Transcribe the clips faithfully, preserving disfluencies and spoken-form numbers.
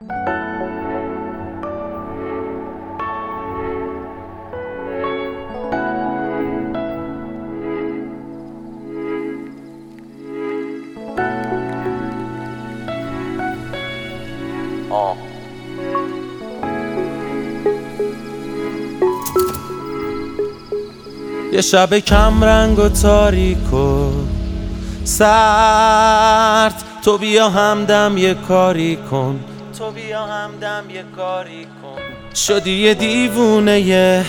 آه. یه شب کم رنگ و تاریک و سرد، تو بیا همدم یه کاری کن، تو بیا همدم یه کاری کن. شدی یه دیوونه یه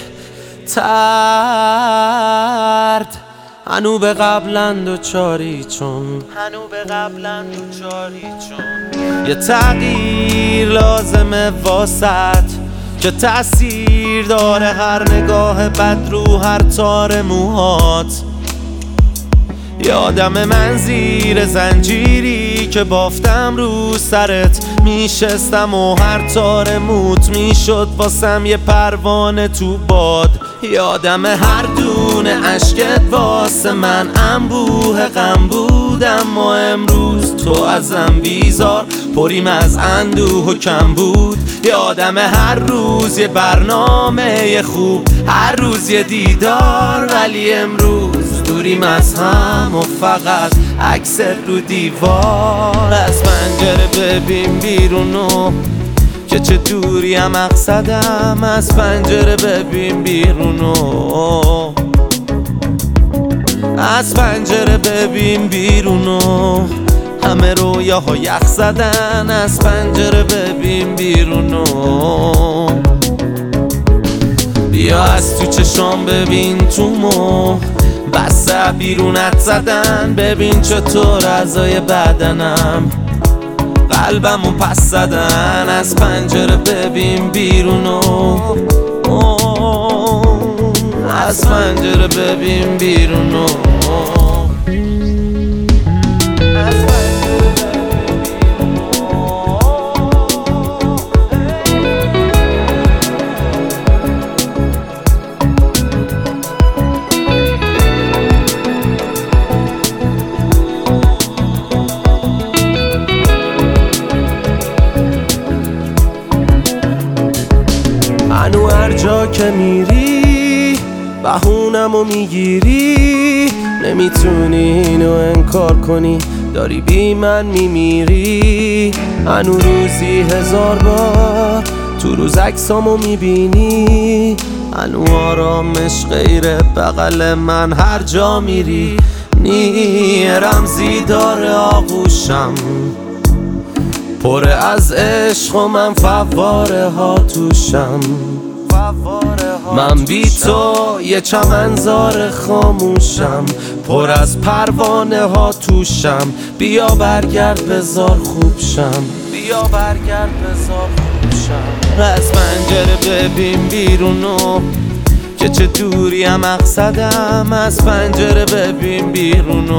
ترد، هنو به قبلند و چاری چون، هنو به قبلند و چاری چون. یه تغییر لازمه واسط که تأثیر داره هر نگاه بد رو هر تار موهات. یادم من زیر زنجیری که بافتم رو سرت میشستم و هر تار موت میشد واسم یه پروانه تو باد. یادم هر دونه عشقت واسه من انبوه غم بود، اما امروز تو ازم بیزار پریم از اندوه و کم بود. یادم هر روز یه برنامه خوب، هر روز یه دیدار، ولی امروز دوریم از هم و فقط عکست رو دیوار. از پنجره ببین بیرونو که چه دوری هم مقصدم، از پنجره ببین بیرونو، از پنجره ببین بیرونو، همه رویاها یخ زدن، از پنجره ببین بیرونو. بیا از تو چشام ببین تو مو بسته بیرونت زدن، ببین چطور اعضای بدنم قلبمو پس زدن، از پنجره ببین بیرونو، از پنجره ببین بیرونو. هنو هر جا که میری بهونمو میگیری، نمیتونی اینو انکار کنی، داری بی من میمیری. هنو روزی هزار بار تو روز عکسامو میبینی، هنو آرامش غیر بغل من هر جا میری. نی رمزی داره آغوشم پر از عشق و من فواره ها توشم، من بی تو یه چمنزار خاموشم پر از پروانه ها توشم. بیا برگرد بذار خوب شم، بیا برگرد بذار خوب شم. از پنجره ببین بیرونو که چه دوری هم مقصدم، از پنجره ببین بیرونو،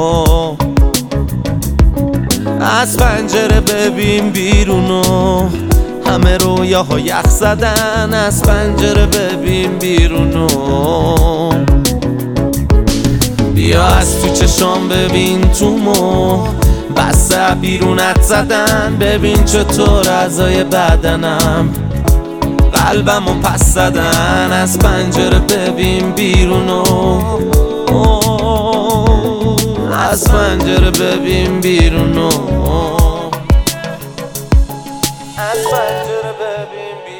از پنجره ببین بیرونو، همه رویاها یخ زدن، از پنجره ببین بیرونو. بیا از تو چشام ببین تو مو بسته بیرونت زدن، ببین چطور اعضای بدنم قلبمو پس زدن، از پنجره ببین بیرونو، از پنجره ببین بیرونو، از پنجره ببین بیرونو.